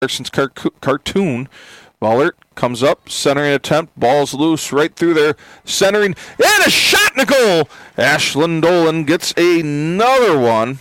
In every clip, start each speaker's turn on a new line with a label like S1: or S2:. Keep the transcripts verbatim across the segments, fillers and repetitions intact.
S1: Larson's car- cartoon. Vollert comes up, centering attempt, ball's loose right through there, centering, and a shot and a goal! Ashlyn Dolan gets another one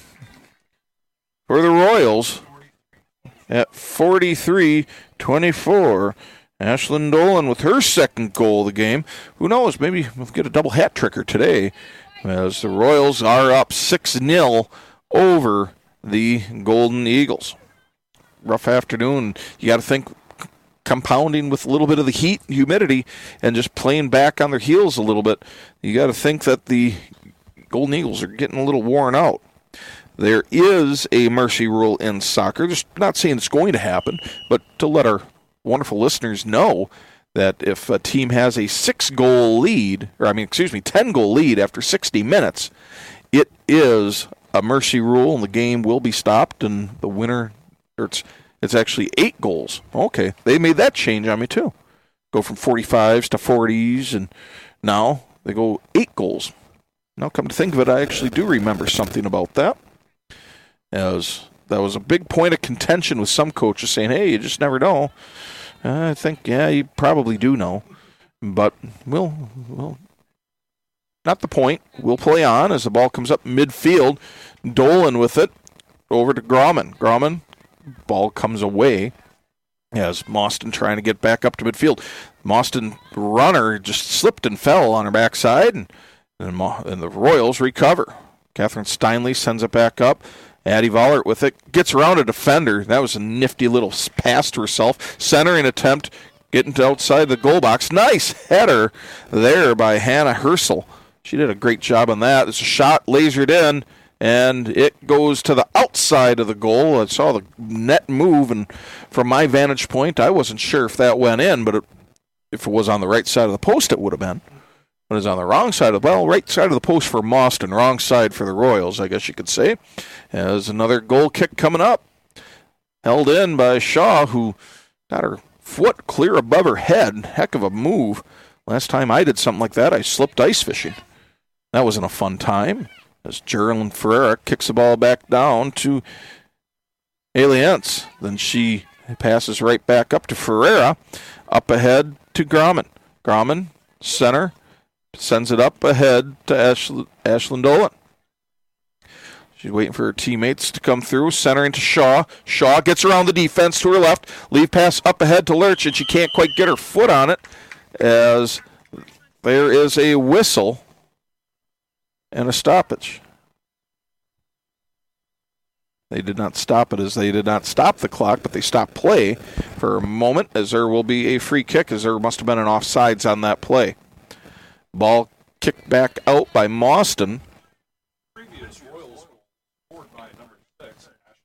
S1: for the Royals at forty-three twenty-four. Ashlyn Dolan with her second goal of the game. Who knows, maybe we'll get a double hat tricker today as the Royals are up six nil over the Golden Eagles. Rough afternoon. You got to think compounding with a little bit of the heat and humidity and just playing back on their heels a little bit. You got to think that the Golden Eagles are getting a little worn out. There is a mercy rule in soccer. Just not saying it's going to happen, but to let our wonderful listeners know that if a team has a six-goal lead, or I mean, excuse me, ten-goal lead after sixty minutes, it is a mercy rule, and the game will be stopped, and the winner, or it's it's actually eight goals. Okay, they made that change on me too. Go from forty-fives to forties, and now they go eight goals. Now, come to think of it, I actually do remember something about that. As that was a big point of contention with some coaches saying, hey, you just never know. Uh, I think, yeah, you probably do know. But we'll, we'll, not the point. We'll play on as the ball comes up midfield. Dolan with it over to Grauman. Grauman, ball comes away as Mauston trying to get back up to midfield. Mauston runner just slipped and fell on her backside, and, and, Ma- and the Royals recover. Catherine Steinle sends it back up. Addie Vollert with it, gets around a defender. That was a nifty little pass to herself. Centering attempt, getting to outside the goal box. Nice header there by Hannah Herschel. She did a great job on that. It's a shot, lasered in, and it goes to the outside of the goal. I saw the net move, and from my vantage point, I wasn't sure if that went in, but it, if it was on the right side of the post, it would have been. When it's on the wrong side of the well, right side of the post for Mauston, wrong side for the Royals, I guess you could say. As another goal kick coming up. Held in by Shaw, who got her foot clear above her head. Heck of a move. Last time I did something like that, I slipped ice fishing. That wasn't a fun time. As Geraldine Ferreira kicks the ball back down to Aliens. Then she passes right back up to Ferreira. Up ahead to Grauman. Grauman, center. Sends it up ahead to Ashl- Ashlyn Dolan. She's waiting for her teammates to come through. Centering to Shaw. Shaw gets around the defense to her left. Leave pass up ahead to Lurch, and she can't quite get her foot on it as there is a whistle and a stoppage. They did not stop it as they did not stop the clock, but they stopped play for a moment as there will be a free kick as there must have been an offsides on that play. Ball kicked back out by Mauston. Previous Royals scored by number six.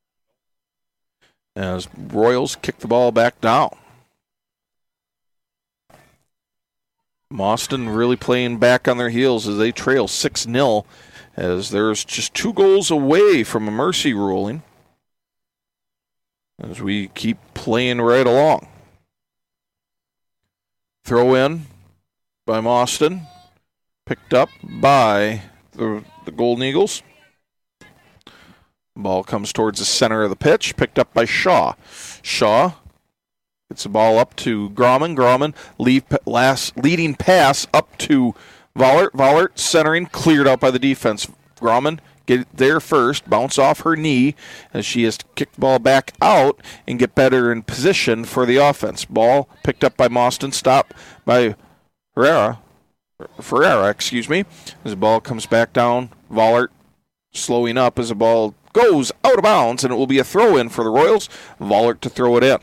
S1: As Royals kick the ball back down. Mauston really playing back on their heels as they trail six nil as there's just two goals away from a mercy ruling as we keep playing right along. Throw in by Mauston. Picked up by the, the Golden Eagles. Ball comes towards the center of the pitch. Picked up by Shaw. Shaw gets the ball up to Grauman. Grauman leave, last, leading pass up to Vollert. Vollert centering, cleared out by the defense. Grauman get it there first, bounce off her knee as she has to kick the ball back out and get better in position for the offense. Ball picked up by Mauston, stopped by Herrera. Ferreira, excuse me, as the ball comes back down. Vollert slowing up as the ball goes out of bounds, and it will be a throw-in for the Royals. Vollert to throw it in.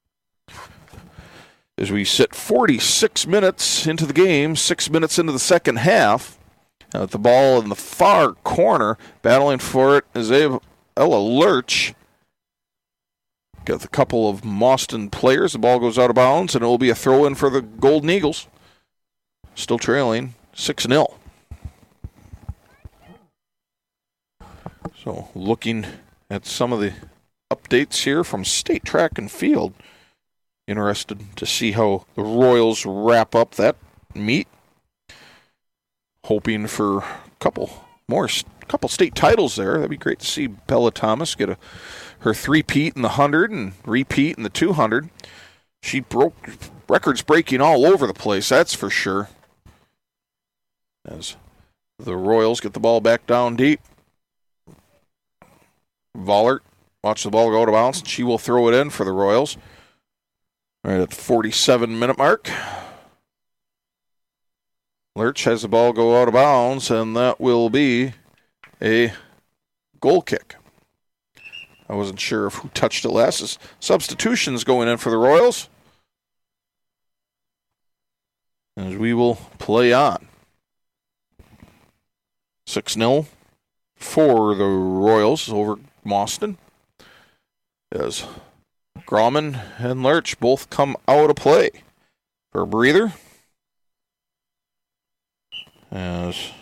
S1: As we sit forty-six minutes into the game, six minutes into the second half, uh, the ball in the far corner, battling for it is Ella Lurch. Got a couple of Mauston players. The ball goes out of bounds, and it will be a throw-in for the Golden Eagles. Still trailing six nil. So looking at some of the updates here from State Track and Field. Interested to see how the Royals wrap up that meet. Hoping for a couple more, couple state titles there. That'd be great to see Bella Thomas get a her three-peat in the one hundred and repeat in the two hundred. She broke records breaking all over the place, that's for sure. As the Royals get the ball back down deep. Vollert, watch the ball go out of bounds. She will throw it in for the Royals. Right at the forty-seven minute mark. Lurch has the ball go out of bounds, and that will be a goal kick. I wasn't sure of who touched it last. As substitutions going in for the Royals. As we will play on. six nil for the Royals over Mauston. As Grauman and Lurch both come out of play for a breather. As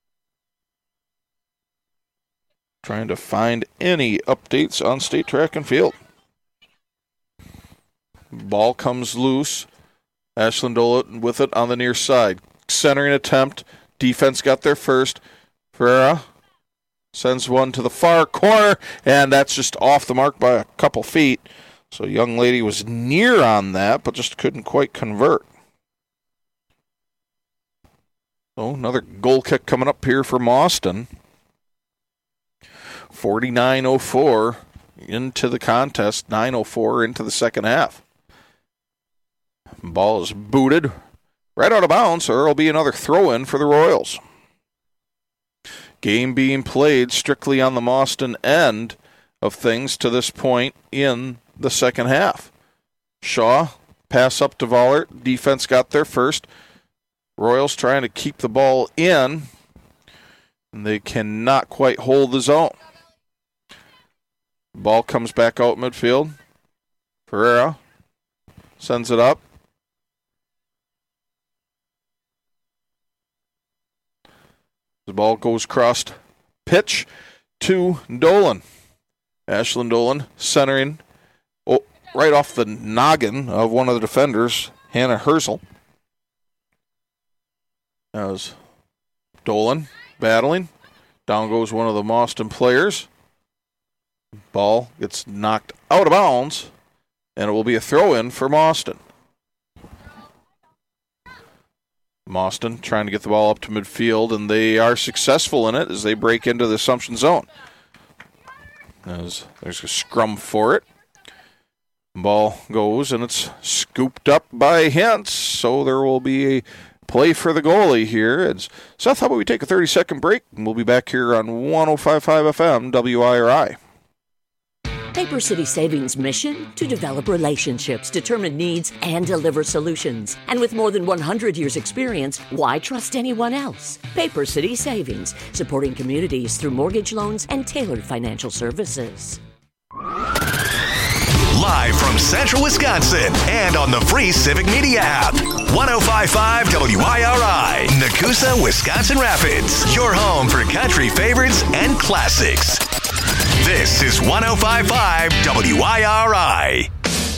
S1: trying to find any updates on state track and field. Ball comes loose. Ashland Dolan with it on the near side. Centering attempt. Defense got there first. Ferreira sends one to the far corner, and that's just off the mark by a couple feet. So young lady was near on that, but just couldn't quite convert. So another goal kick coming up here for Mauston. forty-nine oh four into the contest, nine oh four into the second half. Ball is booted right out of bounds, so there will be another throw-in for the Royals. Game being played strictly on the Mauston end of things to this point in the second half. Shaw, pass up to Vollert. Defense got there first. Royals trying to keep the ball in. And they cannot quite hold the zone. Ball comes back out midfield. Ferreira sends it up. The ball goes crossed pitch to Dolan. Ashland Dolan centering oh, right off the noggin of one of the defenders, Hannah Herzl. As Dolan battling. Down goes one of the Mauston players. Ball gets knocked out of bounds, and it will be a throw-in for Mauston. Mauston trying to get the ball up to midfield, and they are successful in it as they break into the Assumption zone. As there's a scrum for it. Ball goes, and it's scooped up by Hintz, so there will be a play for the goalie here. And Seth, how about we take a thirty-second break, and we'll be back here on one oh five point five F M, W I R I.
S2: Paper City Savings' mission? To develop relationships, determine needs, and deliver solutions. And with more than one hundred years' experience, why trust anyone else? Paper City Savings, supporting communities through mortgage loans and tailored financial services.
S3: Live from Central Wisconsin and on the free Civic Media app. one oh five point five W I R I, Nakusa, Wisconsin Rapids. Your home for country favorites and classics. This is one oh five point five W I R I.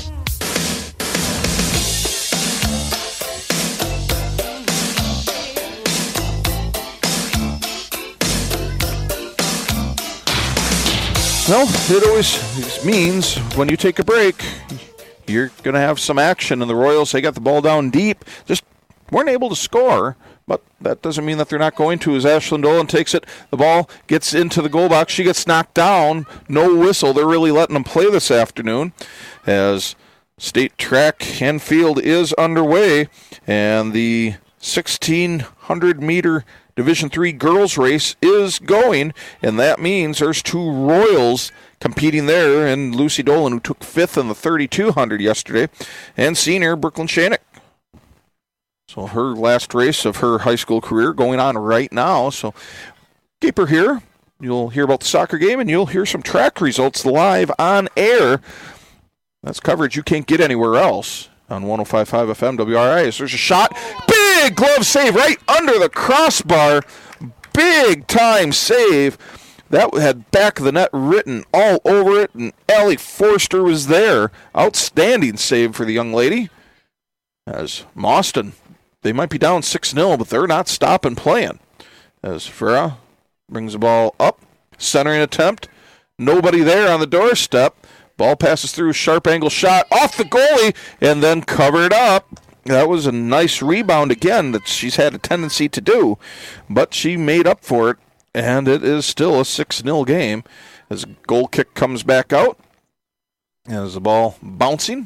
S1: Well, it always means when you take a break, you're going to have some action. And the Royals, they got the ball down deep, just weren't able to score. But that doesn't mean that they're not going to. As Ashland Dolan takes it, the ball gets into the goal box. She gets knocked down. No whistle. They're really letting them play this afternoon as state track and field is underway. And the sixteen hundred meter Division three girls race is going. And that means there's two Royals competing there. And Lucy Dolan, who took fifth in the thirty-two hundred yesterday. And senior Brooklyn Shanik. So her last race of her high school career going on right now. So keep her here. You'll hear about the soccer game, and you'll hear some track results live on air. That's coverage you can't get anywhere else on one oh five point five F M W R I. So there's a shot. Big glove save right under the crossbar. Big time save. That had back of the net written all over it, and Allie Forster was there. Outstanding save for the young lady. As Mauston, they might be down six nil, but they're not stopping playing. As Ferreira brings the ball up, centering attempt, nobody there on the doorstep. Ball passes through, sharp angle shot off the goalie, and then covered up. That was a nice rebound again that she's had a tendency to do, but she made up for it, and it is still a six nil game as a goal kick comes back out. As the ball bouncing.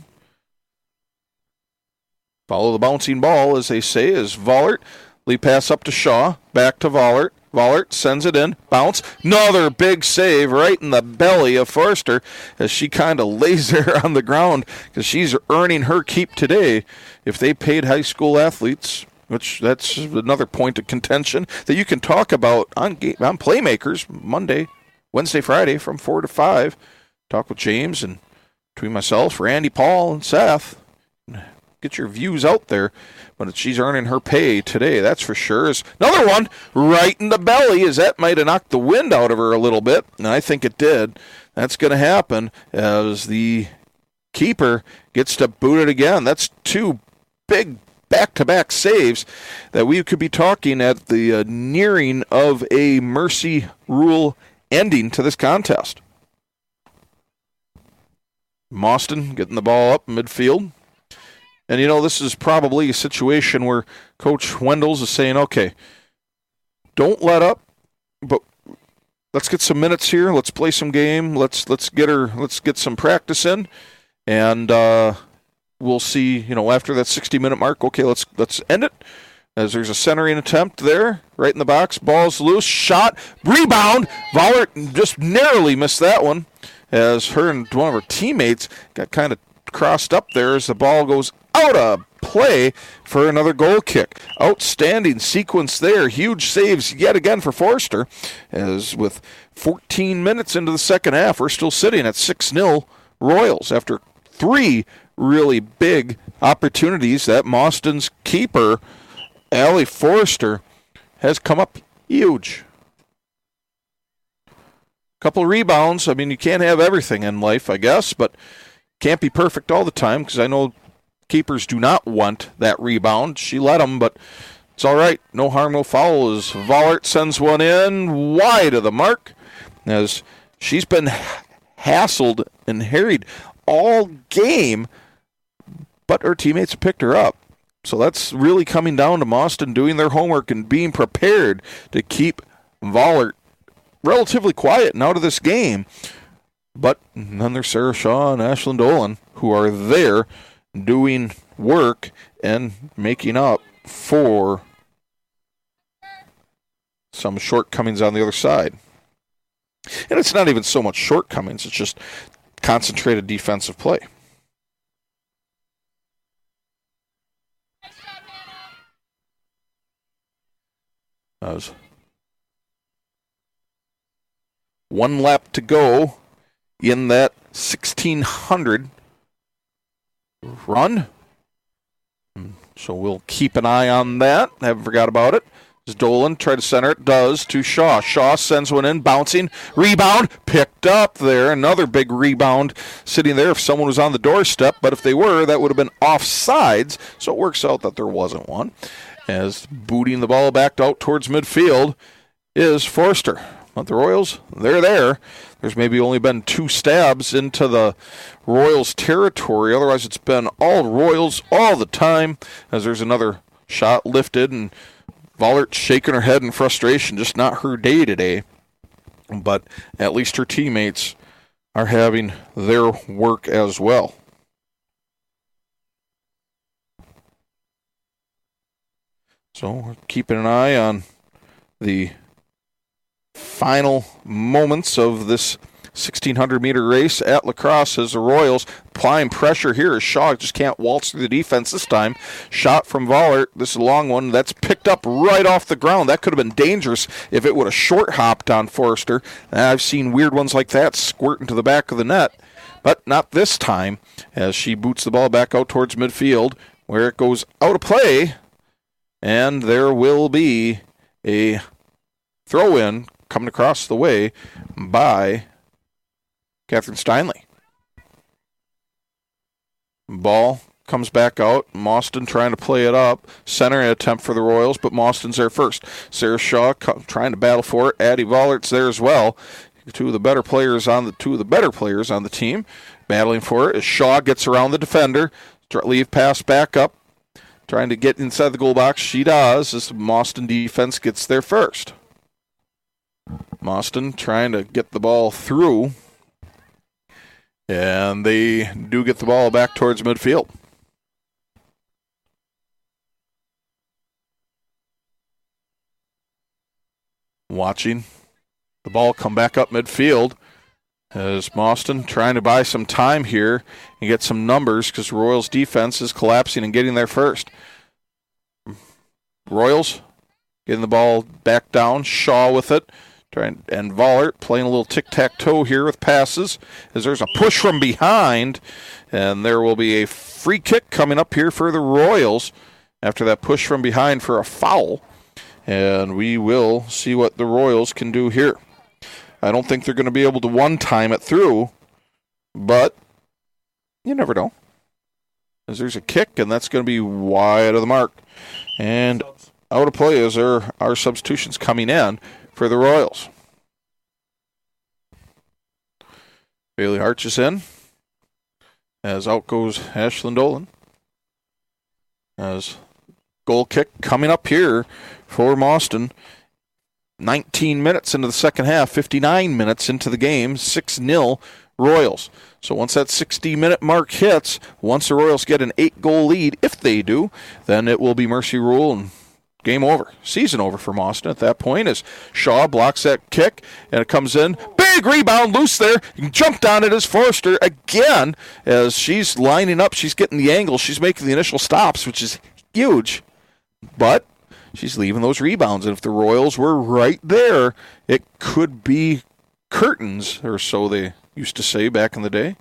S1: Follow the bouncing ball, as they say, as Vollert. Lead pass up to Shaw, back to Vollert. Vollert sends it in, bounce. Another big save right in the belly of Forster as she kind of lays there on the ground because she's earning her keep today. If they paid high school athletes, which that's another point of contention that you can talk about on, on Playmakers Monday, Wednesday, Friday from four to five. Talk with James and between myself, Randy, Paul, and Seth. Get your views out there. But she's earning her pay today, that's for sure. Is another one right in the belly, as that might have knocked the wind out of her a little bit, and I think it did. That's going to happen as the keeper gets to boot it again. That's two big back-to-back saves that we could be talking at the uh, nearing of a mercy rule ending to this contest. Mauston getting the ball up midfield. And, you know, this is probably a situation where Coach Wendels is saying, okay, don't let up, but let's get some minutes here. Let's play some game. Let's let's get her. Let's get some practice in, and uh, we'll see. You know, after that sixty-minute mark, okay, let's let's end it. As there's a centering attempt there, right in the box. Ball's loose. Shot. Rebound. Vollert just narrowly missed that one, as her and one of her teammates got kind of crossed up there as the ball goes out of play for another goal kick. Outstanding sequence there. Huge saves yet again for Forster, as with fourteen minutes into the second half, we're still sitting at six nil Royals after three really big opportunities that Mauston's keeper, Allie Forster, has come up huge. Couple rebounds. I mean, you can't have everything in life, I guess, but can't be perfect all the time, because I know keepers do not want that rebound. She let them, but it's all right. No harm, no foul, as Vollert sends one in wide of the mark, as she's been hassled and harried all game, but her teammates have picked her up. So that's really coming down to Mauston doing their homework and being prepared to keep Vollert relatively quiet and out of this game. But then there's Sarah Shaw and Ashlyn Dolan, who are there doing work and making up for some shortcomings on the other side. And it's not even so much shortcomings, it's just concentrated defensive play. As one lap to go in that sixteen hundred run. So we'll keep an eye on that. I haven't forgot about it. As Dolan tried to center it, does to Shaw. Shaw sends one in, bouncing, rebound, picked up there. Another big rebound sitting there if someone was on the doorstep, but if they were, that would have been offsides. So it works out that there wasn't one. As booting the ball back out towards midfield is Forster. But the Royals, they're there. There's maybe only been two stabs into the Royals territory. Otherwise, it's been all Royals all the time, as there's another shot lifted, and Vollert shaking her head in frustration. Just not her day today. But at least her teammates are having their work as well. So we're keeping an eye on the final moments of this sixteen hundred meter race at La Crosse as the Royals applying pressure here as Shaw just can't waltz through the defense this time. Shot from Vollert. This is a long one. That's picked up right off the ground. That could have been dangerous if it would have short hopped on Forster. And I've seen weird ones like that squirt into the back of the net. But not this time, as she boots the ball back out towards midfield, where it goes out of play. And there will be a throw-in coming across the way by Catherine Steinle. Ball comes back out. Mauston trying to play it up. Center attempt for the Royals, but Mauston's there first. Sarah Shaw trying to battle for it. Addie Vollert's there as well. two of the better players on the two of the better players on the team battling for it as Shaw gets around the defender. Leave pass back up, trying to get inside the goal box. She does as the Mauston defense gets there first. Mauston trying to get the ball through, and they do get the ball back towards midfield. Watching the ball come back up midfield as Mauston trying to buy some time here and get some numbers because Royals defense is collapsing and getting there first. Royals getting the ball back down. Shaw with it. Trying, and Vollert playing a little tic-tac-toe here with passes as there's a push from behind, and there will be a free kick coming up here for the Royals after that push from behind for a foul. And we will see what the Royals can do here. I don't think they're going to be able to one-time it through, but you never know. As there's a kick, and that's going to be wide of the mark. And out of play as our, our substitutions coming in for the Royals. Bailey Harch is in. As out goes Ashlyn Dolan. As goal kick coming up here for Mauston. nineteen minutes into the second half, fifty-nine minutes into the game, six nil Royals. So once that sixty-minute mark hits, once the Royals get an eight-goal lead, if they do, then it will be mercy rule and game over. Season over for Mauston at that point as Shaw blocks that kick, and it comes in. Big rebound loose there. Jumped on it as Forrester again as she's lining up. She's getting the angle. She's making the initial stops, which is huge. But she's leaving those rebounds, and if the Royals were right there, it could be curtains, or so they used to say back in the day.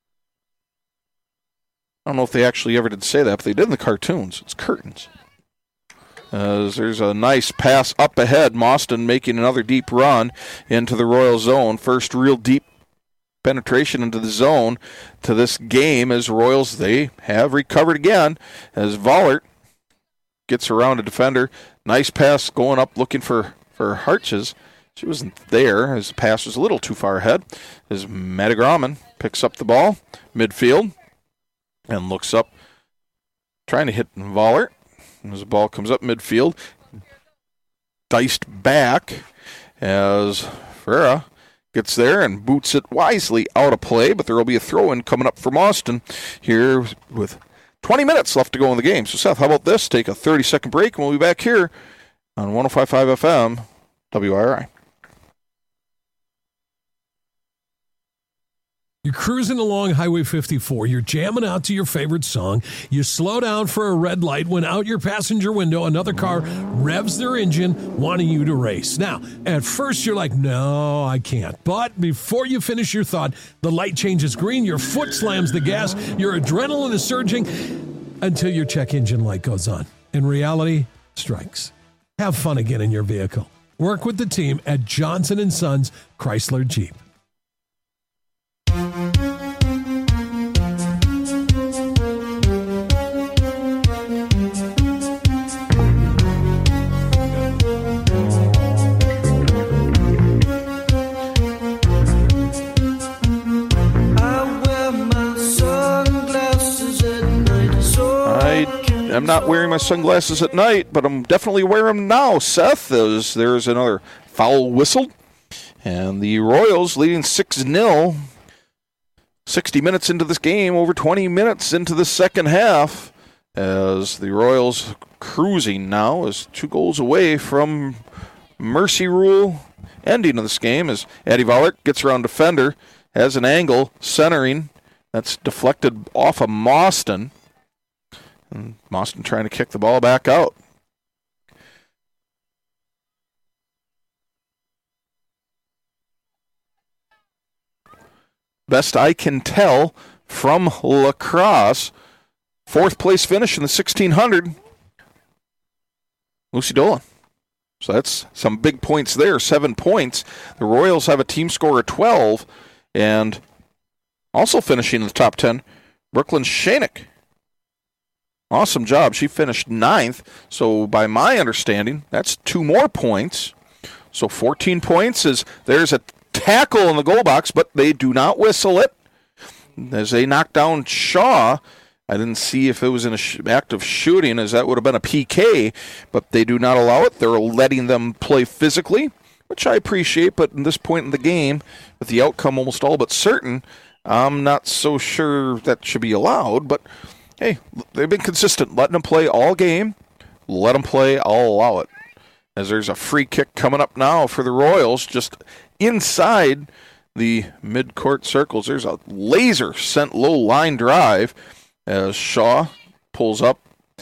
S1: I don't know if they actually ever did say that, but they did in the cartoons. It's curtains. As there's a nice pass up ahead, Mauston making another deep run into the Royal zone. First real deep penetration into the zone to this game as Royals, they have recovered again as Vollert gets around a defender. Nice pass going up looking for, for Harches. She wasn't there as the pass was a little too far ahead. As Madagraman picks up the ball midfield and looks up, trying to hit Vollert. As the ball comes up midfield, diced back as Farah gets there and boots it wisely out of play, but there will be a throw-in coming up from Mauston here with twenty minutes left to go in the game. So, Seth, how about this? Take a thirty-second break, and we'll be back here on one oh five point five F M, W I R I.
S4: You're cruising along Highway fifty-four. You're jamming out to your favorite song. You slow down for a red light when out your passenger window, another car revs their engine, wanting you to race. Now, at first you're like, no, I can't. But before you finish your thought, the light changes green, your foot slams the gas, your adrenaline is surging until your check engine light goes on. And reality strikes. Have fun again in your vehicle. Work with the team at Johnson and Sons Chrysler Jeep.
S1: I'm not wearing my sunglasses at night, but I'm definitely wearing them now, Seth. There's, there's another foul whistled, and the Royals leading six nil. sixty minutes into this game, over twenty minutes into the second half, as the Royals cruising now is two goals away from mercy rule ending of this game as Addie Vollert gets around defender, has an angle, centering, that's deflected off of Mauston. And Mauston trying to kick the ball back out. Best I can tell from La Crosse, fourth place finish in the sixteen hundred, Lucy Dolan. So that's some big points there, seven points. The Royals have a team score of twelve, and also finishing in the top ten, Brooklyn Shanick. Awesome job. She finished ninth. So by my understanding, that's two more points. So fourteen points is there's a tackle in the goal box, but they do not whistle it. As they knock down Shaw, I didn't see if it was an sh- act of shooting, as that would have been a P K, but they do not allow it. They're letting them play physically, which I appreciate, but at this point in the game, with the outcome almost all but certain, I'm not so sure that should be allowed. But, hey, they've been consistent, letting them play all game. Let them play, I'll allow it. As there's a free kick coming up now for the Royals, just inside the mid-court circles. There's a laser sent low line drive as Shaw pulls up,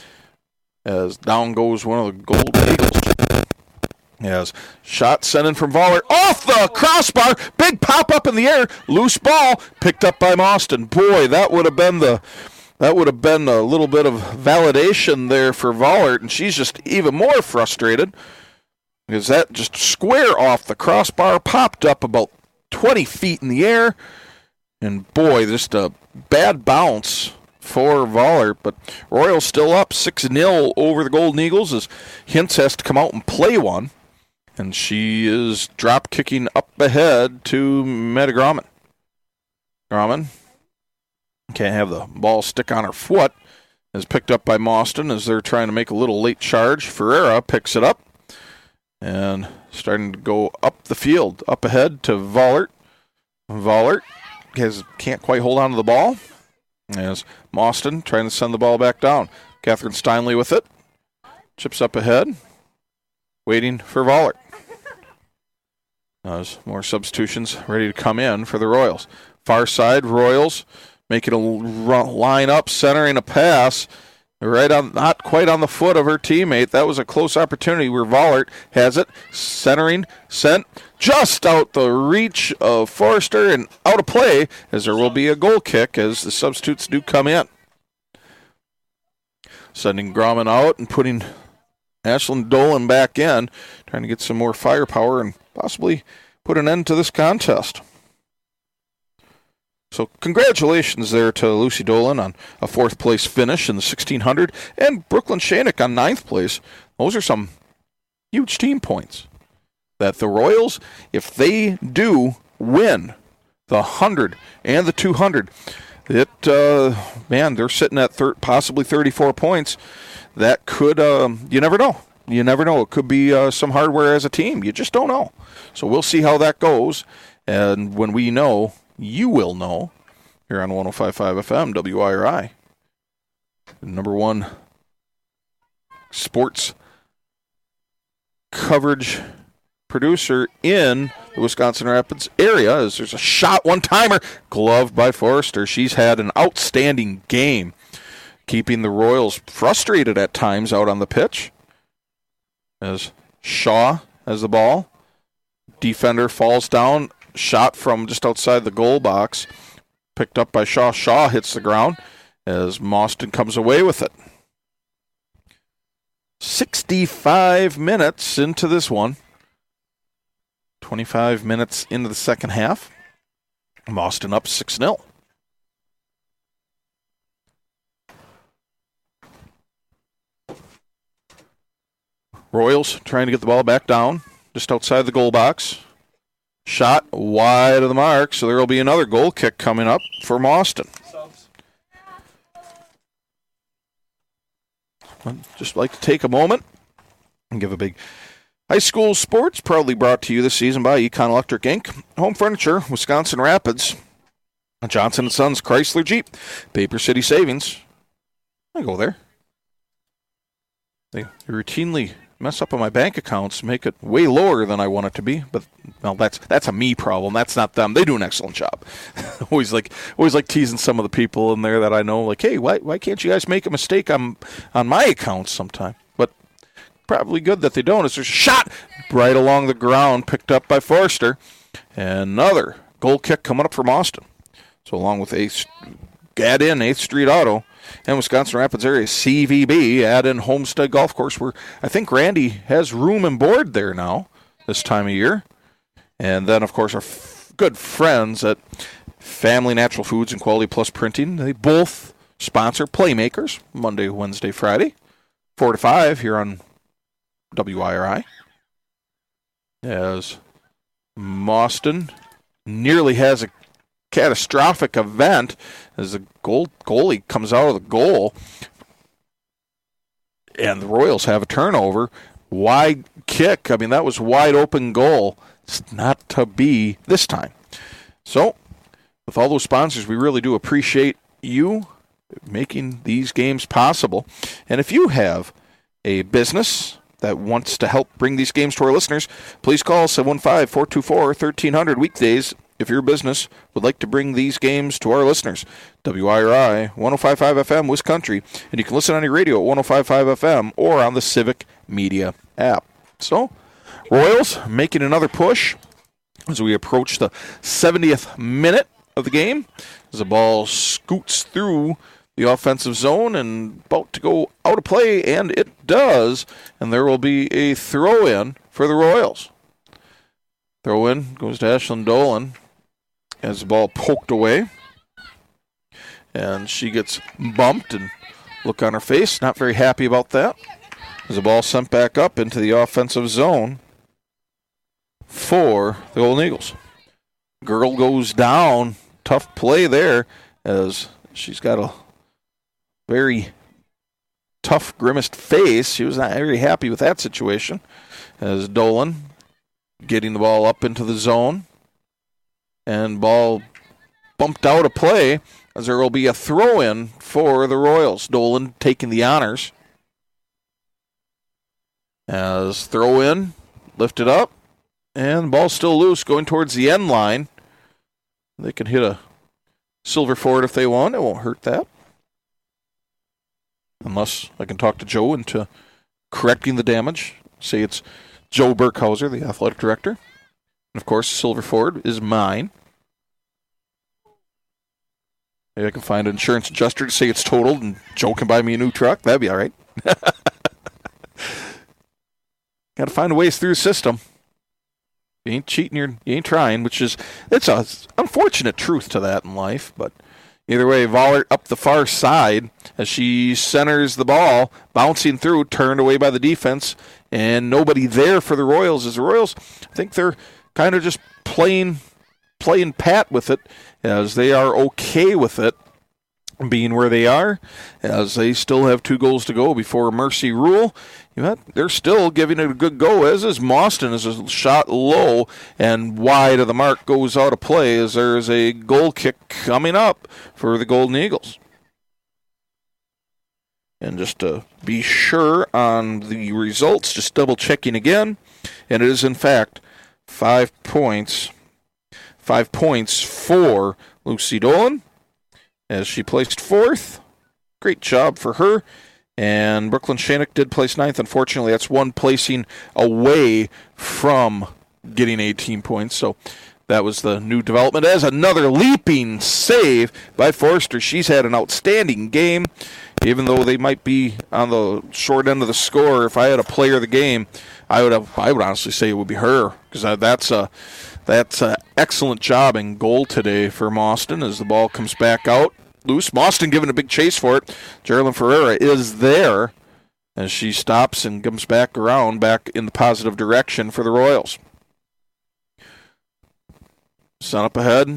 S1: as down goes one of the Gold Eagles. As shot sent in from Vollert off the crossbar, big pop up in the air, loose ball picked up by Mostyn. Boy, that would have been the that would have been a little bit of validation there for Vollert, and she's just even more frustrated because that just square off the crossbar, popped up about twenty feet in the air, and boy, just a bad bounce for Vollert. But Royals still up six nil over the Golden Eagles as Hintz has to come out and play one. And she is drop kicking up ahead to Meta Grauman. Grauman can't have the ball stick on her foot. Is picked up by Mostyn as they're trying to make a little late charge. Ferreira picks it up and starting to go up the field, up ahead to Vollert. Vollert has, can't quite hold on to the ball as Mostyn trying to send the ball back down. Catherine Steinley with it. Chips up ahead. Waiting for Vollert. There's more substitutions ready to come in for the Royals. Far side, Royals making a line up, centering a pass. Right on, not quite on the foot of her teammate. That was a close opportunity where Vollert has it. Centering, sent just out the reach of Forrester and out of play as there will be a goal kick as the substitutes do come in. Sending Grauman out and putting Ashlyn Dolan back in, trying to get some more firepower and possibly put an end to this contest. So congratulations there to Lucy Dolan on a fourth place finish in the sixteen hundred and Brooklyn Shanek on ninth place. Those are some huge team points that the Royals, if they do win the one hundred and the two hundred, it, uh, man, they're sitting at thir- possibly thirty-four points. That could, uh, you never know. You never know. It could be uh, some hardware as a team. You just don't know. So we'll see how that goes. And when we know, you will know here on one oh five point five F M, W I R I. The number one sports coverage producer in the Wisconsin Rapids area. As there's a shot, one-timer, gloved by Forrester. She's had an outstanding game, keeping the Royals frustrated at times out on the pitch. As Shaw has the ball. Defender falls down. Shot from just outside the goal box. Picked up by Shaw. Shaw hits the ground as Mostyn comes away with it. sixty-five minutes into this one. twenty-five minutes into the second half. Mostyn up six nil. Royals trying to get the ball back down just outside the goal box. Shot wide of the mark, so there will be another goal kick coming up for Mostyn. I'd just like to take a moment and give a big high school sports, proudly brought to you this season by Econ Electric Incorporated. Home Furniture, Wisconsin Rapids, Johnson and Sons, Chrysler Jeep, Paper City Savings. I go there. They routinely mess up on my bank accounts, make it way lower than I want it to be. But well, that's that's a me problem. That's not them. They do an excellent job. always like always like teasing some of the people in there that I know. Like, hey, why why can't you guys make a mistake on on my accounts sometime? But probably good that they don't. It's a shot right along the ground, picked up by Forrester, and another goal kick coming up from Mostyn. So along with eighth, add in eighth Street Auto. And Wisconsin Rapids area, C V B, add in Homestead Golf Course, where I think Randy has room and board there now this time of year. And then, of course, our f- good friends at Family Natural Foods and Quality Plus Printing. They both sponsor Playmakers Monday, Wednesday, Friday, four to five here on W I R I. As Mostyn nearly has a catastrophic event as the goal goalie comes out of the goal, and the Royals have a turnover. Wide kick. I mean, that was wide open goal. It's not to be this time. So, with all those sponsors, we really do appreciate you making these games possible. And if you have a business that wants to help bring these games to our listeners, please call seven one five, four two four, one three zero zero weekdays if your business would like to bring these games to our listeners. W I R I, one oh five point five F M, West Country. And you can listen on your radio at one oh five point five F M or on the Civic Media app. So, Royals making another push as we approach the seventieth minute of the game, as the ball scoots through the offensive zone and about to go out of play, and it does, and there will be a throw-in for the Royals. Throw-in goes to Ashlyn Dolan as the ball poked away, and she gets bumped, and look on her face, not very happy about that, as the ball sent back up into the offensive zone for the Golden Eagles. Girl goes down. Tough play there, as she's got a very tough, grimaced face. She was not very happy with that situation, as Dolan getting the ball up into the zone, and ball bumped out of play, as there will be a throw-in for the Royals. Dolan taking the honors. As throw-in, lifted up, and the ball's still loose, going towards the end line. They can hit a silver for it if they want. It won't hurt that. Unless I can talk to Joe into correcting the damage. Say it's Joe Burkhauser, the athletic director. And, of course, silver forward is mine. Maybe I can find an insurance adjuster to say it's totaled and Joe can buy me a new truck. That'd be all right. Got to find ways through the system. You ain't cheating, you're, you ain't trying, which is, it's a unfortunate truth to that in life. But either way, Vollert up the far side as she centers the ball, bouncing through, turned away by the defense, and nobody there for the Royals. As the Royals, I think they're kind of just playing, playing pat with it, as they are okay with it being where they are, as they still have two goals to go before mercy rule. You know, they're still giving it a good go, as is Mauston, as a shot low and wide of the mark goes out of play, as there's a goal kick coming up for the Golden Eagles. And just to be sure on the results, just double checking again, and it is in fact five points, five points for Lucy Dolan, as she placed fourth. Great job for her. And Brooklyn Shanek did place ninth. Unfortunately, that's one placing away from getting eighteen points. So that was the new development. As another leaping save by Forster. She's had an outstanding game, even though they might be on the short end of the score. If I had a player of the game, I would have. I would honestly say it would be her, because that's a that's an excellent job in goal today for Mauston as the ball comes back out. Loose. Mauston giving a big chase for it. Geraldine Ferreira is there as she stops and comes back around, back in the positive direction for the Royals. Sun up ahead.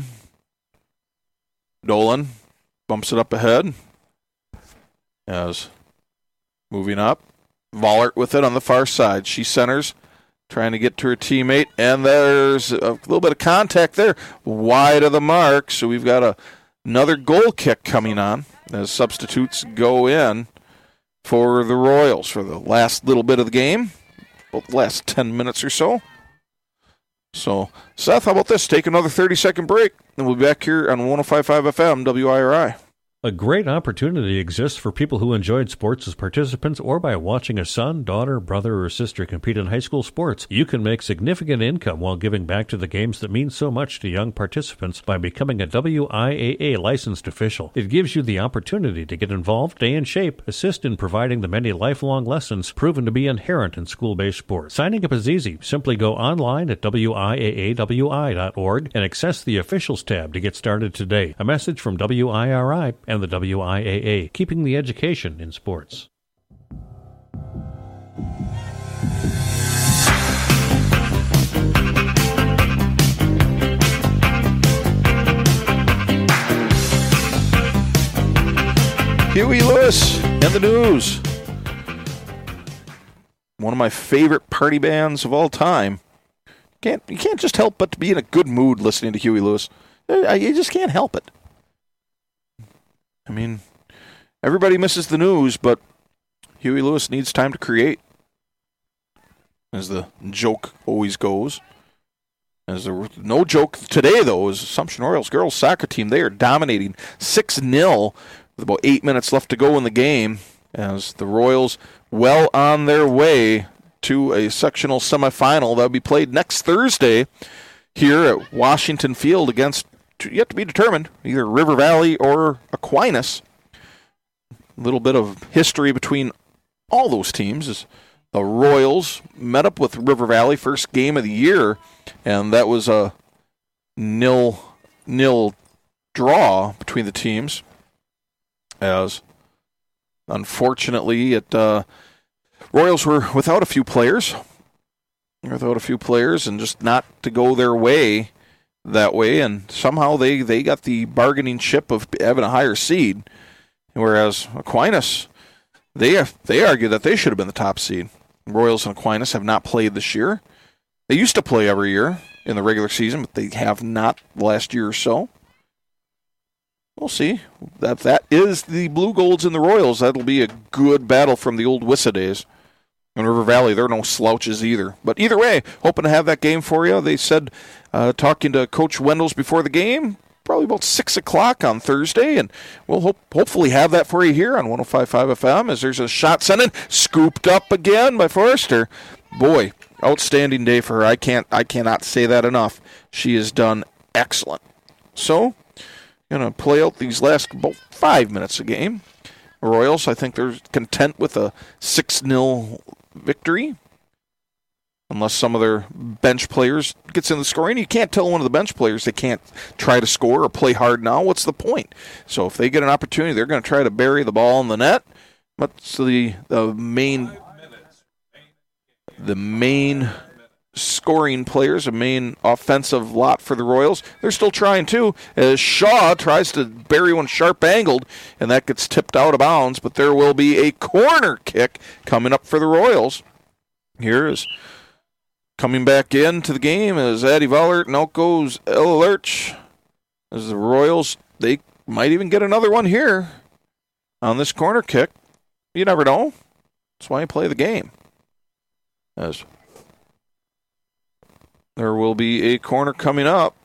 S1: Dolan bumps it up ahead. As moving up. Vollert with it on the far side. She centers, trying to get to her teammate, and there's a little bit of contact there. Wide of the mark, so we've got a Another goal kick coming on as substitutes go in for the Royals for the last little bit of the game, about the last ten minutes or so. So, Seth, how about this? Take another thirty-second break, and we'll be back here on one oh five point five F M, W I R I.
S5: A great opportunity exists for people who enjoyed sports as participants or by watching a son, daughter, brother, or sister compete in high school sports. You can make significant income while giving back to the games that mean so much to young participants by becoming a W I A A licensed official. It gives you the opportunity to get involved, stay in shape, assist in providing the many lifelong lessons proven to be inherent in school-based sports. Signing up is easy. Simply go online at W I A A W I dot org and access the Officials tab to get started today. A message from W I R I and the W I A A, keeping the education in sports.
S1: Huey Lewis and the News. One of my favorite party bands of all time. Can't you can't just help but to be in a good mood listening to Huey Lewis. You just can't help it. I mean, everybody misses the news, but Huey Lewis needs time to create. As the joke always goes. As the no joke today, though, is Assumption Royals girls soccer team. They are dominating six nil with about eight minutes left to go in the game. As the Royals well on their way to a sectional semifinal that will be played next Thursday here at Washington Field against, yet to be determined, either River Valley or Aquinas. A little bit of history between all those teams is the Royals met up with River Valley first game of the year, and that was a nil nil draw between the teams. As unfortunately, it uh, Royals were without a few players, without a few players, and just not to go their way that way, and somehow they, they got the bargaining chip of having a higher seed, whereas Aquinas, they have, they argue that they should have been the top seed. Royals and Aquinas have not played this year. They used to play every year in the regular season, but they have not the last year or so. We'll see. That that is the Blue Golds and the Royals. That'll be a good battle from the old Wissa days. In River Valley, they're no slouches either. But either way, hoping to have that game for you. They said, uh, talking to Coach Wendels before the game, probably about six o'clock on Thursday, and we'll hope, hopefully have that for you here on one oh five point five F M as there's a shot sent in, scooped up again by Forrester. Boy, outstanding day for her. I can't, I cannot say that enough. She has done excellent. So, going to play out these last about five minutes of game. Royals, I think they're content with a six nil victory. Unless some of their bench players gets in the scoring. You can't tell one of the bench players they can't try to score or play hard now. What's the point? So if they get an opportunity, they're going to try to bury the ball in the net. But the the main the main scoring players, a main offensive lot for the Royals, they're still trying too. As Shaw tries to bury one sharp angled, and that gets tipped out of bounds. But there will be a corner kick coming up for the Royals. Here is coming back into the game is Addie Vollert, and out goes Ella Lurch. As the Royals, they might even get another one here on this corner kick. You never know. That's why you play the game. As there will be a corner coming up.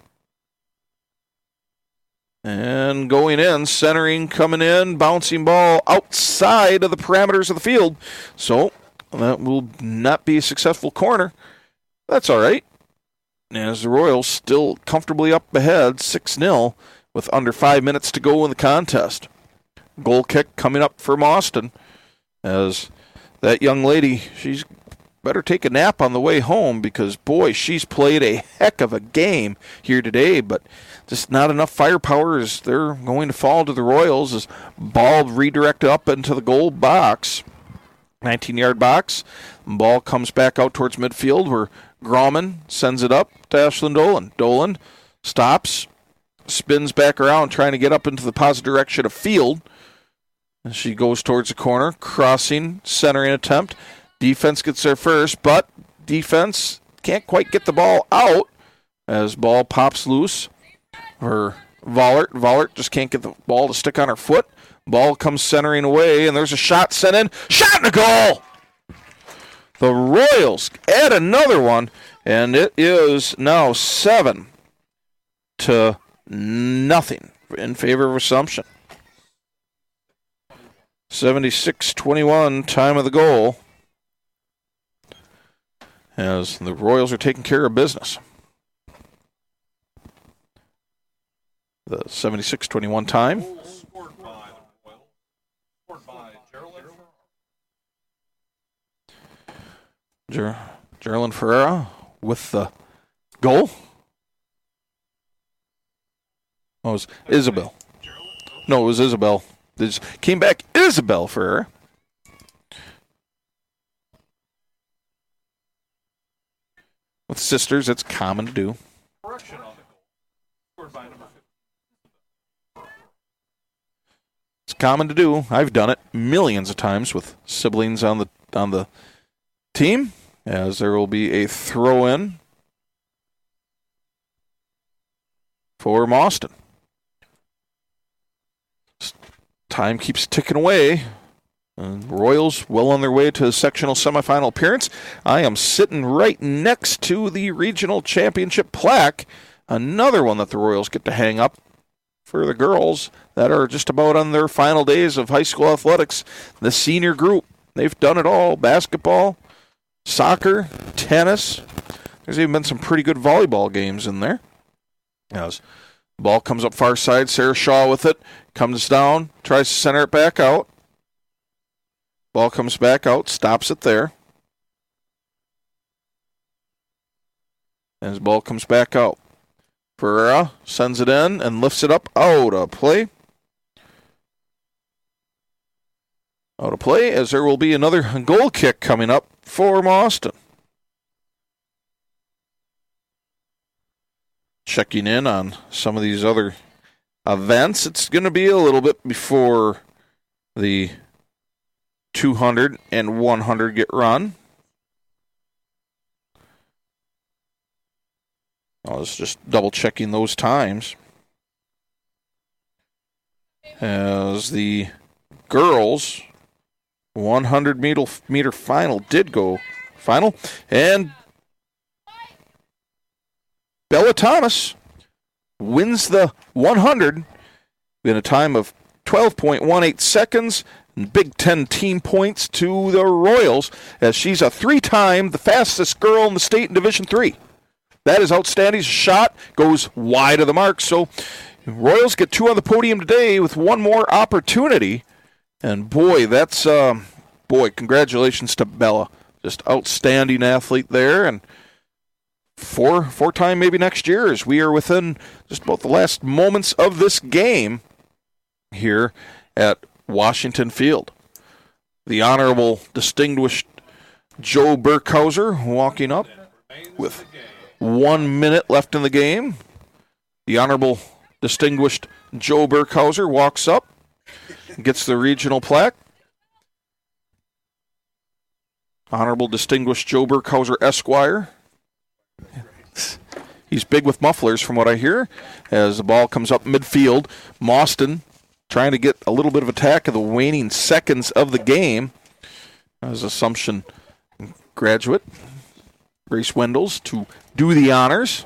S1: And going in, centering, coming in, bouncing ball outside of the parameters of the field. So that will not be a successful corner. That's all right. As the Royals still comfortably up ahead, six nil, with under five minutes to go in the contest. Goal kick coming up from Austin. As that young lady, she's better take a nap on the way home because, boy, she's played a heck of a game here today, but just not enough firepower as they're going to fall to the Royals as ball redirected up into the goal box. nineteen-yard box. Ball comes back out towards midfield where Grauman sends it up to Ashlyn Dolan. Dolan stops, spins back around, trying to get up into the positive direction of field. And she goes towards the corner, crossing, centering attempt. Defense gets there first, but defense can't quite get the ball out as ball pops loose for Vollert. Vollert just can't get the ball to stick on her foot. Ball comes centering away, and there's a shot sent in. Shot and a goal! The Royals add another one, and it is now seven to nothing in favor of Assumption. seventy-six twenty-one, time of the goal, as the Royals are taking care of business. The seventy-six twenty-one time. Ger- Geraldine Ferreira with the goal. Oh, it was Isabel. No, it was Isabel. This came back Isabel Ferreira. With sisters, it's common to do. It's common to do. I've done it millions of times with siblings on the on the team, as there will be a throw-in for Mauston. Time keeps ticking away. Uh, Royals well on their way to a sectional semifinal appearance. I am sitting right next to the regional championship plaque, another one that the Royals get to hang up for the girls that are just about on their final days of high school athletics. The senior group, they've done it all. Basketball, soccer, tennis. There's even been some pretty good volleyball games in there. As the ball comes up far side, Sarah Shaw with it, comes down, tries to center it back out. Ball comes back out, stops it there. As the ball comes back out, Ferreira sends it in and lifts it up out of play. Out of play, as there will be another goal kick coming up for Mauston. Checking in on some of these other events. It's going to be a little bit before the two hundred and one hundred get run. I was just double checking those times. As the girls one hundred meter, meter final did go final. And Bella Thomas wins the one hundred in a time of twelve point one eight seconds. Big Ten team points to the Royals, as she's a three-time the fastest girl in the state in Division three. That is outstanding. Shot goes wide of the mark. So Royals get two on the podium today with one more opportunity. And boy, that's, um, boy, congratulations to Bella. Just outstanding athlete there. And four, four-time maybe next year, as we are within just about the last moments of this game here at Washington Field. The Honorable Distinguished Joe Burkhauser walking up with one minute left in the game. The Honorable Distinguished Joe Burkhauser walks up, gets the regional plaque. Honorable Distinguished Joe Burkhauser, Esquire. He's big with mufflers from what I hear. As the ball comes up midfield, Mauston trying to get a little bit of attack of the waning seconds of the game. As Assumption graduate Grace Wendels to do the honors.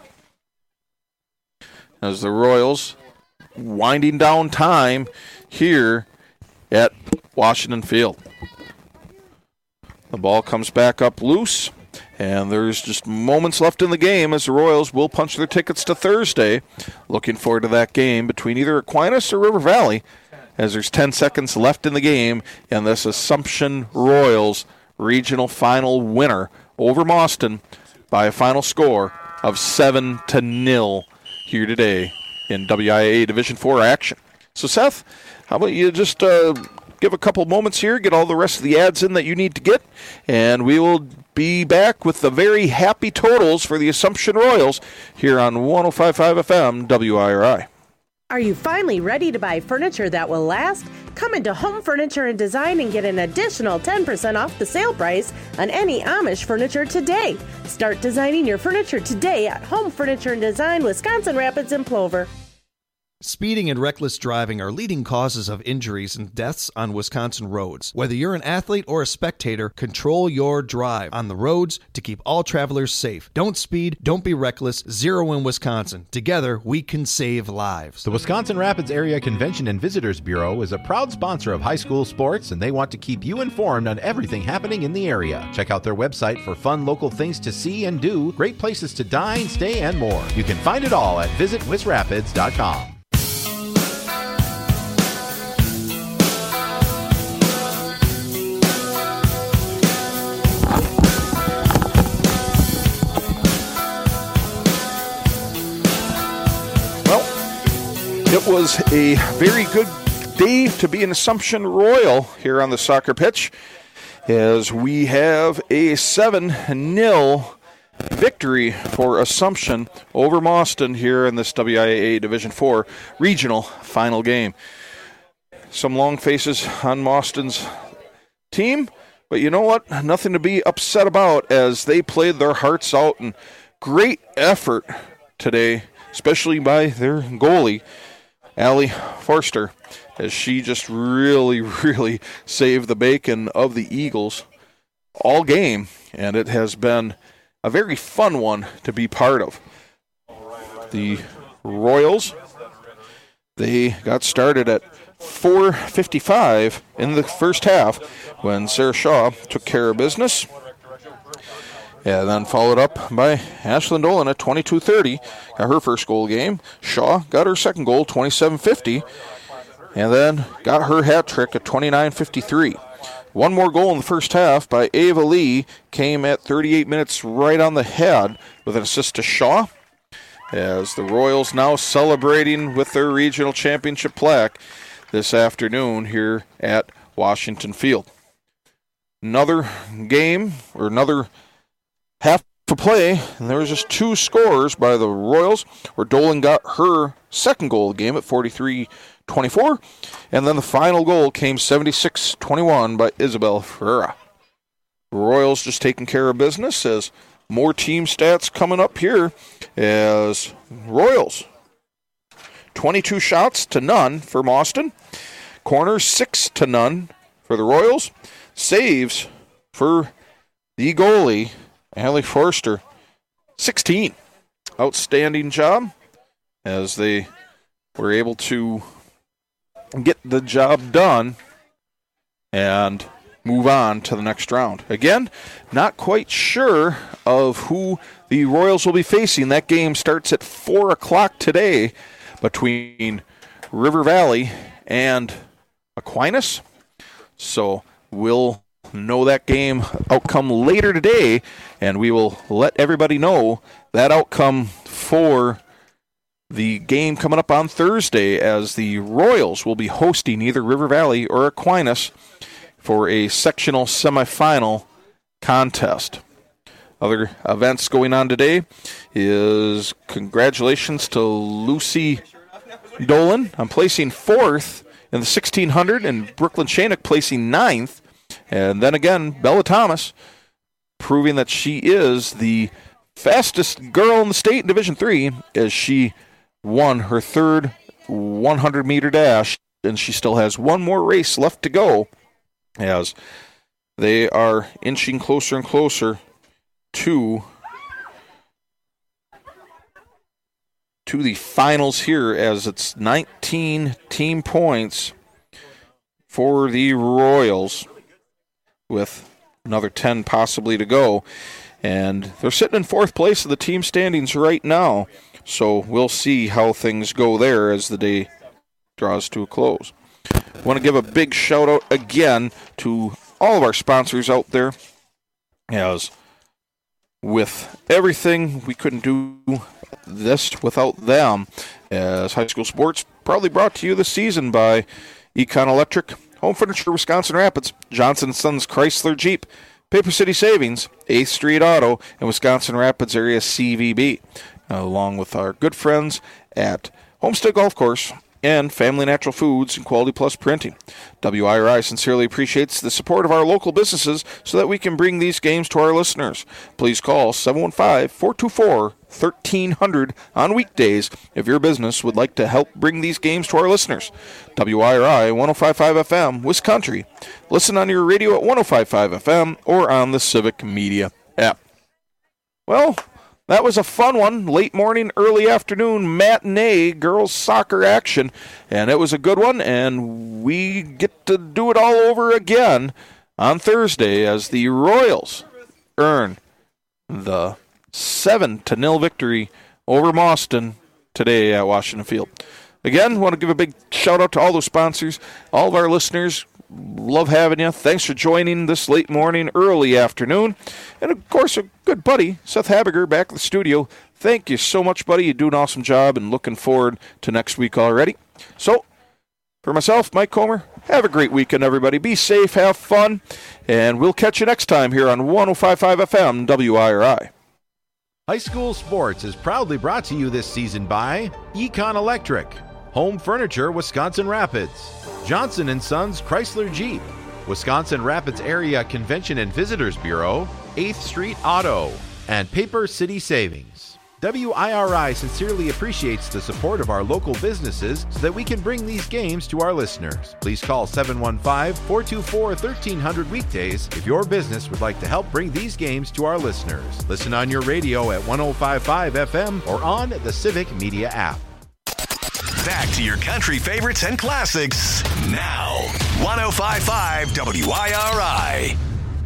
S1: As the Royals winding down time here at Washington Field. The ball comes back up loose, and there's just moments left in the game as the Royals will punch their tickets to Thursday. Looking forward to that game between either Aquinas or River Valley, as there's ten seconds left in the game, and this Assumption Royals regional final winner over Mauston by a final score of seven to nil here today in W I A A Division four action. So, Seth, how about you just uh, give a couple moments here, get all the rest of the ads in that you need to get, and we will be back with the very happy totals for the Assumption Royals here on one oh five point five F M W I R I.
S6: Are you finally ready to buy furniture that will last? Come into Home Furniture and Design and get an additional ten percent off the sale price on any Amish furniture today. Start designing your furniture today at Home Furniture and Design, Wisconsin Rapids and Plover.
S7: Speeding and reckless driving are leading causes of injuries and deaths on Wisconsin roads. Whether you're an athlete or a spectator, control your drive on the roads to keep all travelers safe. Don't speed, don't be reckless. Zero in Wisconsin. Together, we can save lives.
S8: The Wisconsin Rapids Area Convention and Visitors Bureau is a proud sponsor of high school sports, and they want to keep you informed on everything happening in the area. Check out their website for fun local things to see and do, great places to dine, stay, and more. You can find it all at visit wis rapids dot com.
S1: It was a very good day to be an Assumption Royal here on the soccer pitch, as we have a seven nil victory for Assumption over Mauston here in this W I A A Division four regional final game. some long faces on Mauston's team. But you know what? Nothing to be upset about as they played their hearts out, and great effort today, especially by their goalie, Allie Forster, as she just really, really saved the bacon of the Eagles all game, and it has been a very fun one to be part of. The Royals, they got started at four fifty-five in the first half when Sarah Shaw took care of business. And then followed up by Ashlyn Dolan at twenty-two thirty. Got her first goal game. Shaw got her second goal, twenty-seven fifty. And then got her hat trick at twenty-nine fifty-three. One more goal in the first half by Ava Lee came at thirty-eight minutes right on the head with an assist to Shaw. As the Royals now celebrating with their regional championship plaque this afternoon here at Washington Field. Another game, or another half to play, and there was just two scores by the Royals, where Dolan got her second goal of the game at forty-three twenty-four, and then the final goal came seventy-six twenty-one by Isabel Ferreira. Royals just taking care of business, as more team stats coming up here, as Royals twenty-two shots to none for Mauston, corners six to none for the Royals, saves for the goalie Allie Forster, sixteen. Outstanding job as they were able to get the job done and move on to the next round. Again, not quite sure of who the Royals will be facing. That game starts at four o'clock today between River Valley and Aquinas. So we'll know that game outcome later today, and we will let everybody know that outcome for the game coming up on Thursday, as the Royals will be hosting either River Valley or Aquinas for a sectional semifinal contest. Other events going on today is congratulations to Lucy Dolan on placing fourth in the sixteen hundred, and Brooklyn Shanick placing ninth. And then again, Bella Thomas proving that she is the fastest girl in the state in Division three, as she won her third one hundred meter dash, and she still has one more race left to go, as they are inching closer and closer to to the finals here, as it's nineteen team points for the Royals with another ten possibly to go. And they're sitting in fourth place of the team standings right now. So we'll see how things go there as the day draws to a close. I want to give a big shout out again to all of our sponsors out there, as with everything, we couldn't do this without them, as high school sports proudly brought to you this season by Econ Electric, Home Furniture Wisconsin Rapids, Johnson and Sons Chrysler Jeep, Paper City Savings, eighth Street Auto, and Wisconsin Rapids area C V B, along with our good friends at Homestead Golf Course and Family Natural Foods and Quality Plus Printing. W I R I sincerely appreciates the support of our local businesses so that we can bring these games to our listeners. Please call seven one five, four two four, one three zero zero on weekdays if your business would like to help bring these games to our listeners. W I R I one oh five point five F M, Wiscountry. Listen on your radio at one oh five point five F M or on the Civic Media app. Well, that was a fun one. Late morning, early afternoon matinee girls soccer action, and it was a good one, and we get to do it all over again on Thursday as the Royals earn the seven to nil victory over Mauston today at Washington Field. Again, want to give a big shout out to all those sponsors, all of our listeners. Love having you. Thanks for joining this late morning, early afternoon. And, of course, a good buddy, Seth Habiger, back in the studio. Thank you so much, buddy. You do an awesome job, and looking forward to next week already. So, for myself, Mike Comer, have a great weekend, everybody. Be safe, have fun, and we'll catch you next time here on one oh five point five F M W I R I.
S8: High School Sports is proudly brought to you this season by Econ Electric, Home Furniture Wisconsin Rapids, Johnson and Sons Chrysler Jeep, Wisconsin Rapids Area Convention and Visitors Bureau, eighth Street Auto, and Paper City Savings. W I R I sincerely appreciates the support of our local businesses so that we can bring these games to our listeners. Please call seven one five, four two four, one three zero zero weekdays if your business would like to help bring these games to our listeners. Listen on your radio at one oh five point five F M or on the Civic Media app.
S3: Back to your country favorites and classics now. one oh five point five W I R I.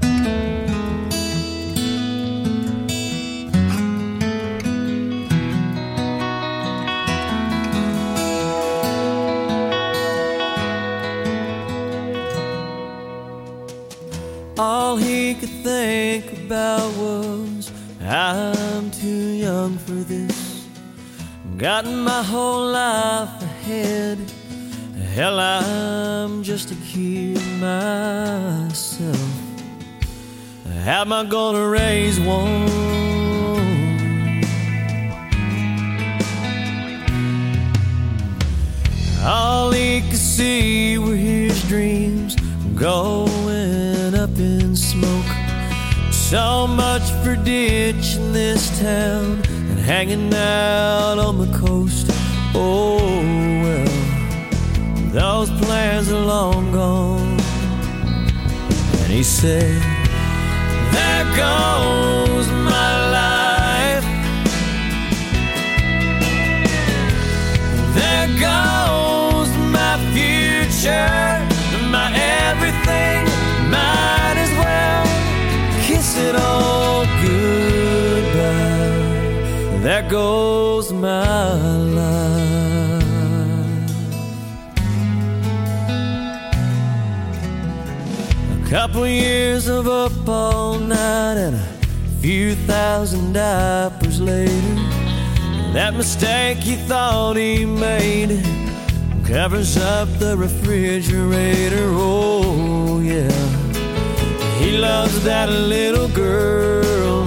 S9: All he could think about was, I'm too young for this. Got my whole life ahead. Hell, I'm just a kid myself. How am I gonna raise one? All he could see were his dreams going up in smoke. So much for ditching this town and hanging out on the coast. Oh well, those plans are long gone. And he said, there goes my life. There goes my future, my everything. Might as well kiss it all goodbye. There goes my life. A couple years of up all night and a few thousand diapers later, that mistake he thought he made covers up the refrigerator. Oh yeah, he loves that little girl.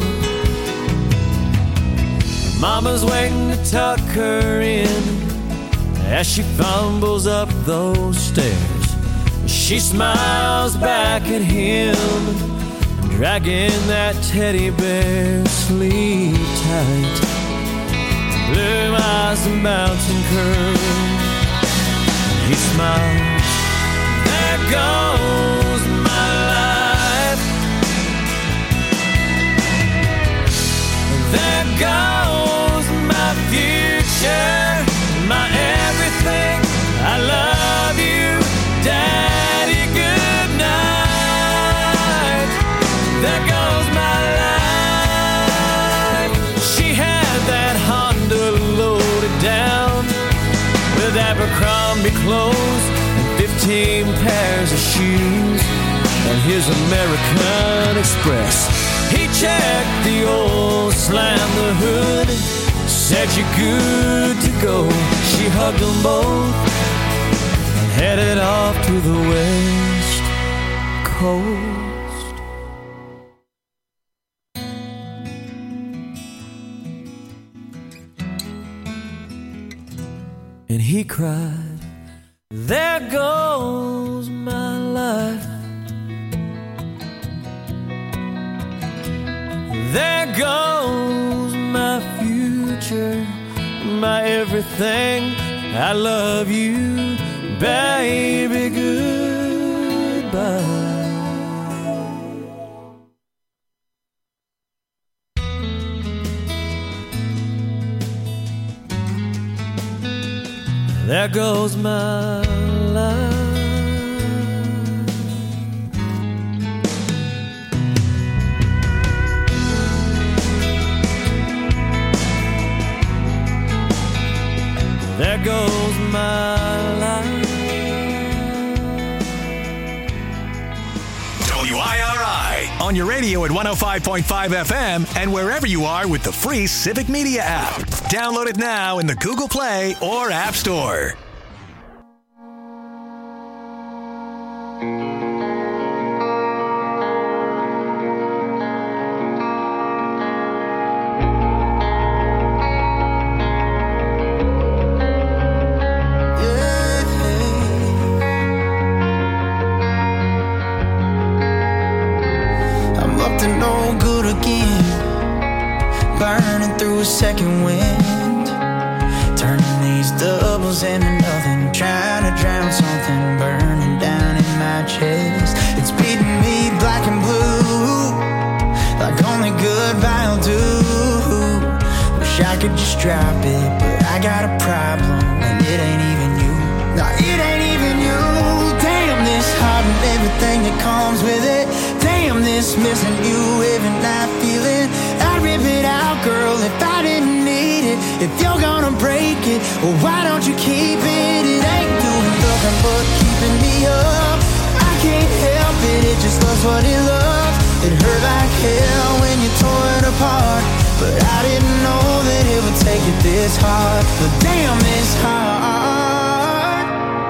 S9: Mama's waiting to tuck her in as she fumbles up those stairs. She smiles back at him, dragging that teddy bear. Sleep tight, blue eyes and mountain curls. He smiles, there goes my life. There goes my future, my everything. I love you, Daddy, good night. There goes my life. She had that Honda loaded down with Abercrombie clothes and fifteen pairs of shoes and his American Express. He checked the oil, slammed the hood, said you're good to go. She hugged them both and headed off to the West Coast. And he cried, there goes my life. There goes my future, my everything. I love you, baby, goodbye. There goes my life. There goes my life.
S3: W I R I on your radio at one oh five point five F M and wherever you are with the free Civic Media app. Download it now in the Google Play or App Store.
S9: Yeah.
S10: to no good again. Burning through a second wind, turning these doubles into nothing, trying to drown something burning down in my chest. It's beating me black and blue, like only goodbye will do. Wish I could just drop it, but I got a problem, and it ain't even you. No, it ain't even you. Damn this heart and everything that comes with it. Damn this missing you every night feeling. I'd rip it out, girl, if I didn't need it. If you're gonna break it, well, why don't you keep it? It ain't doing nothing but keeping me up. I can't help it, it just loves what it loves. It hurt like hell when you tore it apart, but I didn't know that it would take it this hard. But damn, this hard.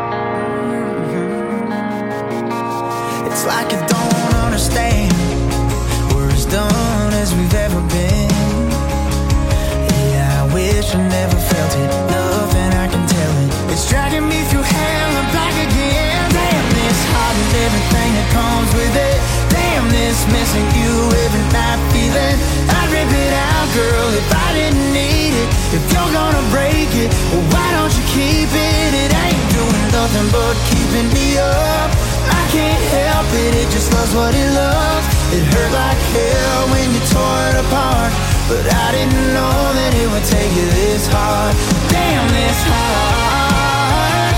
S10: It's like I don't understand. We're as done as we've ever been. Yeah, I wish I never felt it. Nothing I can tell it. It's dragging me through hell and back again. Damn this heart and everything that comes with it. Damn this missing you every night feeling. I'd rip it out, girl, if I didn't need it. If you're gonna break it, well, why don't you keep it? It ain't doing nothing but keeping me up. I can't help it, it just loves what it loves. It hurt like hell when you tore it apart, but I didn't know that it would take you this hard. Damn, this hard.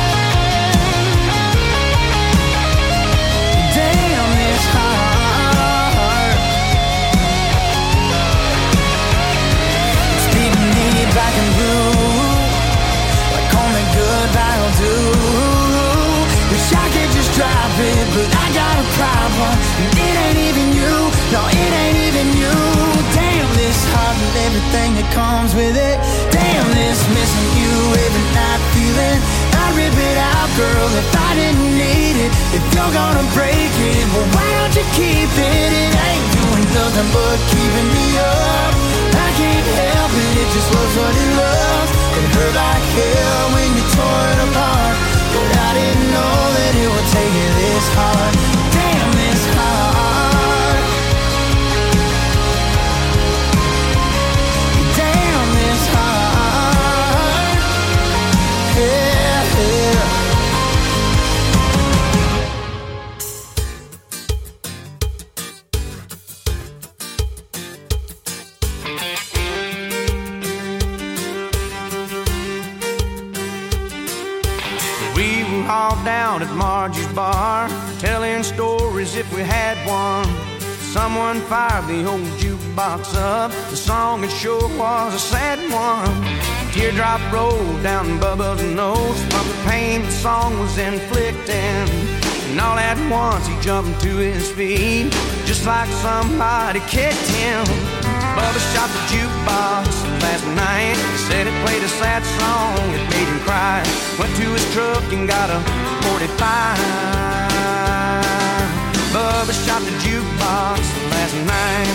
S10: Damn, this hard. It's beating me black and blue, like only goodbye will do. Wish I could just drop it, but I got a problem, and it ain't even you. No, it ain't even you. Damn this heart and everything that comes with it. Damn this missing you every night feeling. I'd rip it out, girl, if I didn't need it. If you're gonna break it, well, why don't you keep it? It ain't doing nothing but keeping me up. I can't help it, it just loves what it loves. It hurt like hell when you tore it apart, but I didn't know that it would take it this hard. Damn this hard. Damn this hard. Yeah, yeah.
S11: We were all down at Margie's bar, telling stories if we had one. Someone fired the old jukebox up. The song it sure was a sad one. A teardrop rolled down Bubba's nose from the pain the song was inflicting. And all at once he jumped to his feet, just like somebody kicked him. Bubba shot the jukebox last night. Said it played a sad song, it made him cry. Went to his truck and got a forty-five. Bubba shot the jukebox last night.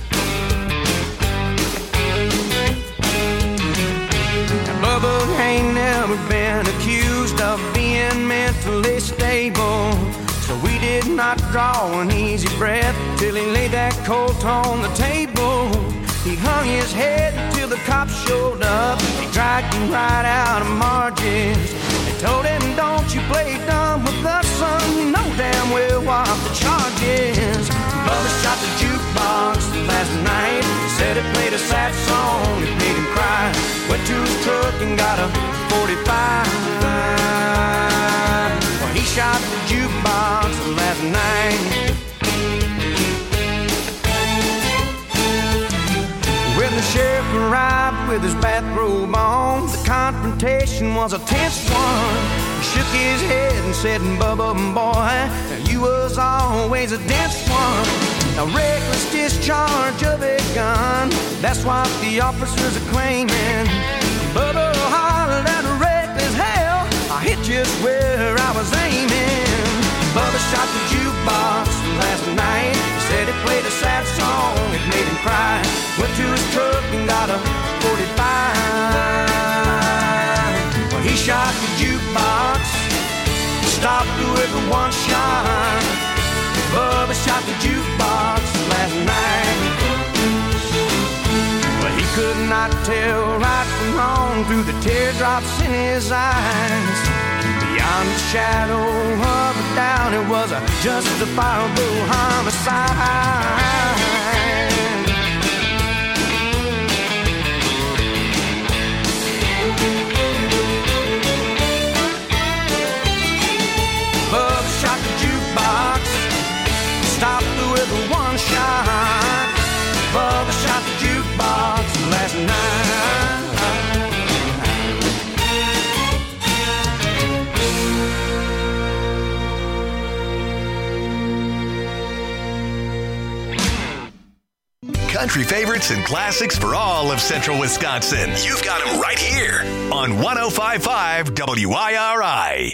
S11: Now Bubba ain't never been accused of being mentally stable, so we did not draw an easy breath till he laid that colt on the table. He hung his head till the cops showed up. They dragged him right out of Margie's. They told him, don't you play dumb with us, son. You know damn well what the charge is. Bubba shot the jukebox last night. Said it played a sad song, it made him cry. Went to his truck and got a forty-five. Well, he shot the jukebox last night. When the sheriff arrived with his bathrobe on, the confrontation was a tense one. He shook his head and said, Bubba, boy, you was always a dense one. A reckless discharge of a gun, that's what the officers are claiming. Bubba hollered at a reckless hell, I hit just where I was aiming. Bubba shot the jukebox last night. He said it played a sad song, it made him cry. Went to his truck and got a forty-five. Well, he shot the jukebox, stopped whoever one shot. Bubba shot the jukebox last night. on through the teardrops in his eyes. Beyond the shadow of a doubt, it was a justifiable homicide. Bub shot the jukebox, stopped with a one shot. Bubba shot the jukebox last night.
S3: Country favorites and classics for all of Central Wisconsin. You've got them right here on one oh five point five W I R I.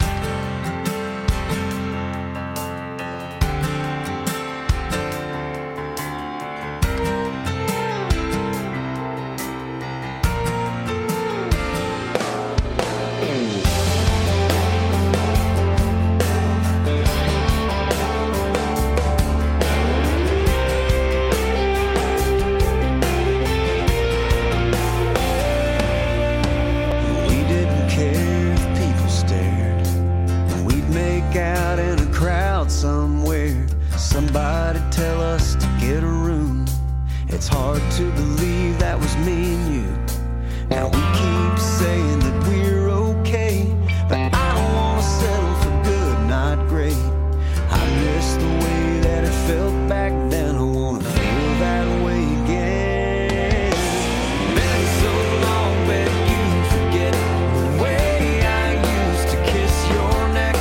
S12: Somewhere, somebody tell us to get a room. It's hard to believe that was me and you. Now we keep saying that we're okay, but I don't want to settle for good, not great. I miss the way that it felt back then. I want to feel that way again. Been so long that you forget the way I used to kiss your neck.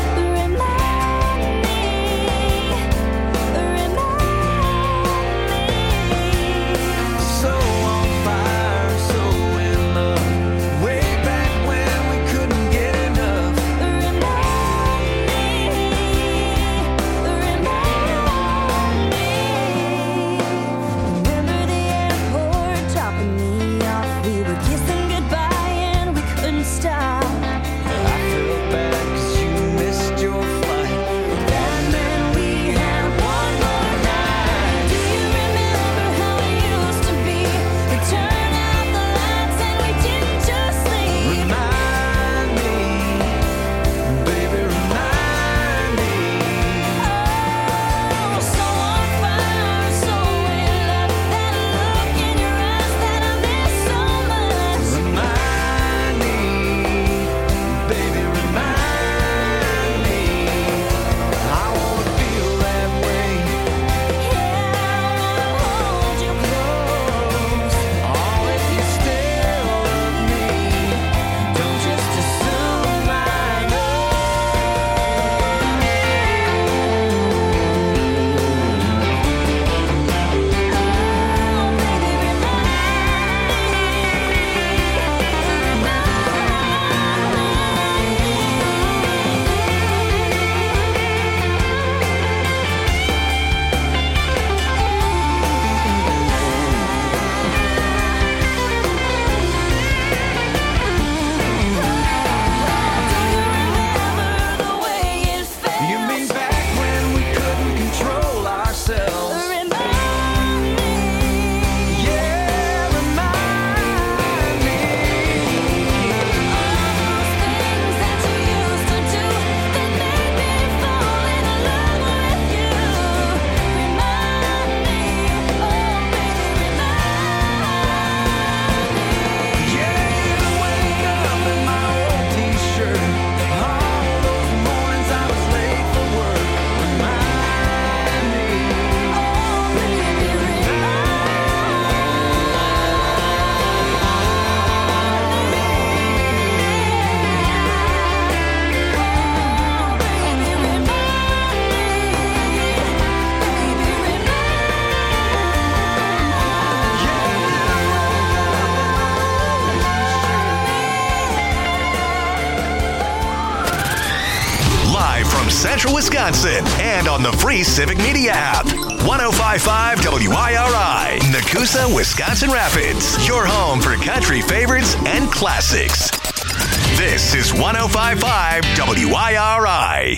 S12: Central Wisconsin and on the free Civic Media app. one oh five point five W I R I, Nakusa, Wisconsin Rapids. Your home for country favorites and classics. This is one oh five point five W I R I.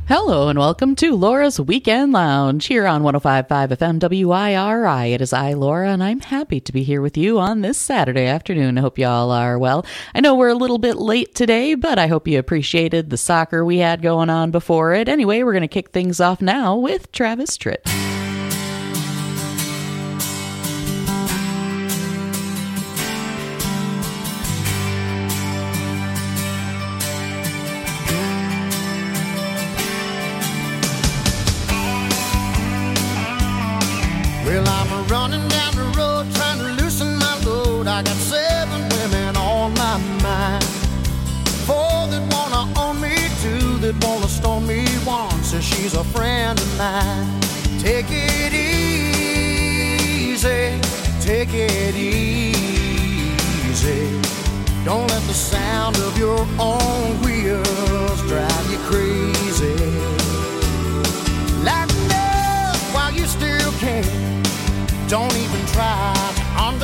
S13: Hello and welcome to Laura's Weekend Lounge here on one oh five point five F M W I R I. It is I, Laura, and I'm happy to be here with you on this Saturday afternoon. I hope you all are well. I know we're a little bit late today, but I hope you appreciated the soccer we had going on before it. Anyway, we're going to kick things off now with Travis Tritt.
S11: Well, I'm running down the road trying to loosen my load. I got seven women on my mind. Four that wanna own me, two that wanna stone me. One says she's a friend of mine. Take it easy, take it easy. Don't let the sound of your own wheels drive you crazy. Lighten up while you still can. Don't even try to